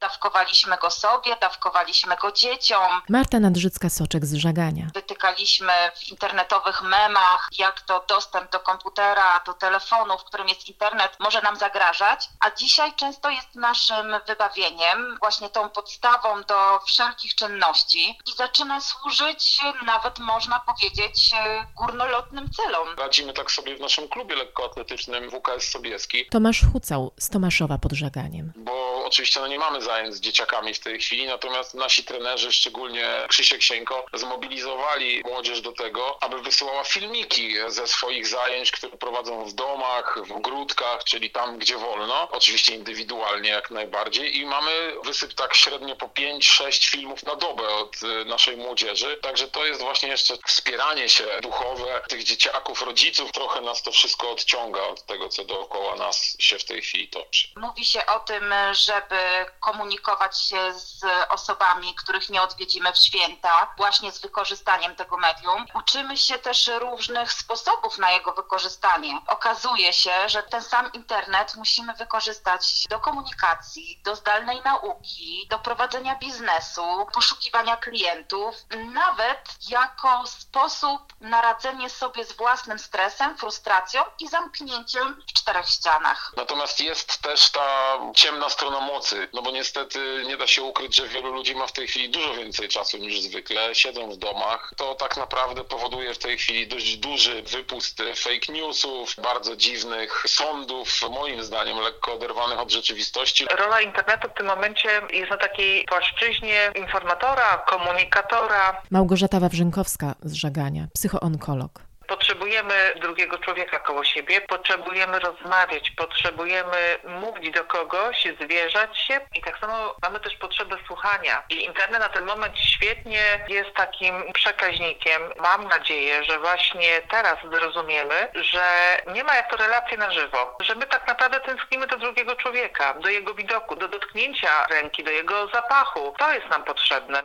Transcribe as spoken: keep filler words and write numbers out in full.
Dawkowaliśmy go sobie, dawkowaliśmy go dzieciom. Marta Nadrzycka-Soczek z Żagania. Wytykaliśmy w internetowych memach, jak to dostęp do komputera, do telefonu, w którym jest internet, może nam zagrażać, a dzisiaj często jest naszym wybawieniem, właśnie tą podstawą do wszelkich czynności i zaczyna służyć nawet, można powiedzieć, górnolotnym celom. Radzimy tak sobie w naszym klubie lekkoatletycznym W K S Sobieski. Tomasz Hucał z Tomaszowa pod Żaganiem. Bo oczywiście no nie mamy zajęć z dzieciakami w tej chwili, natomiast nasi trenerzy, szczególnie Krzysiek Sieńko, zmobilizowali młodzież do tego, aby wysyłała filmiki ze swoich zajęć, które prowadzą w domach, w ogródkach, czyli tam, gdzie wolno. Oczywiście indywidualnie jak najbardziej i mamy wysyp tak średnio po pięć sześć filmów na dobę od naszej młodzieży. Także to jest właśnie jeszcze wspieranie się duchowe tych dzieciaków, rodziców. Trochę nas to wszystko odciąga od tego, co dookoła nas się w tej chwili toczy. Mówi się o tym, żeby komunikować się z osobami, których nie odwiedzimy w święta, właśnie z wykorzystaniem tego medium. Uczymy się też różnych sposobów na jego wykorzystanie. Okazuje się, że ten sam internet musimy wykorzystać do komunikacji, do zdalnej nauki, do prowadzenia biznesu, poszukiwania klientów, nawet jako sposób na radzenie sobie z własnym stresem, frustracją i zamknięciem w czterech ścianach. Natomiast jest też ta ciemna strona mocy, no bo niestety nie da się ukryć, że wielu ludzi ma w tej chwili dużo więcej czasu niż zwykle, siedzą w domach. To tak naprawdę powoduje w tej chwili dość duży wypust fake newsów, bardzo dziwnych sądów, moim zdaniem lekko oderwanych od rzeczywistości. Rola internetu w tym momencie jest na takiej płaszczyźnie informatora, komunikatora. Małgorzata Wawrzynkowska z Żagania, psychoonkolog. Potrzebujemy drugiego człowieka koło siebie, potrzebujemy rozmawiać, potrzebujemy mówić do kogoś, zwierzać się i tak samo mamy też potrzebę słuchania. I internet na ten moment świetnie jest takim przekaźnikiem. Mam nadzieję, że właśnie teraz zrozumiemy, że nie ma jak to relacje na żywo, że my tak naprawdę tęsknimy do drugiego człowieka, do jego widoku, do dotknięcia ręki, do jego zapachu. To jest nam potrzebne.